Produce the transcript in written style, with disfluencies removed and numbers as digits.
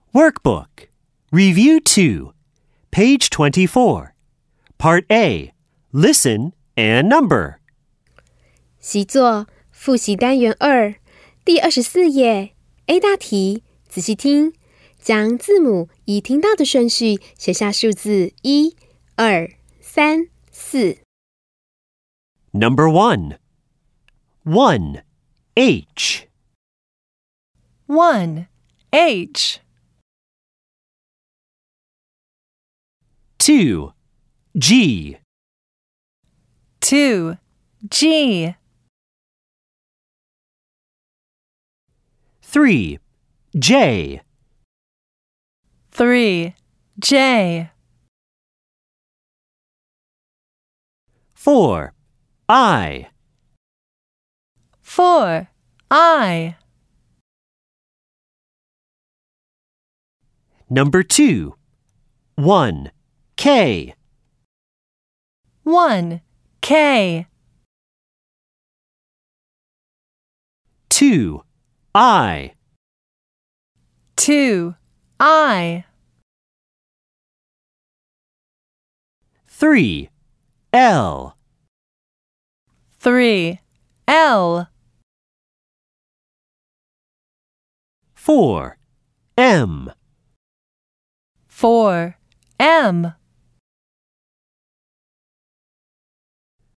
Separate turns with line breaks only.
Workbook. Review 2. Page 24. Part A. Listen and number.
习作复习单元2第24页 A 大题，仔细听，将字母以听到的顺序写下数字1、2、3、4。
Number 1. 1. H.
1. H.
2. G.
2. G.
3. J.
3. J.
4. I.
4. I.
Number 2. 1. K.
1. K.
2. I.
2. I.
3. L.
3. L.
4. M.
4. M.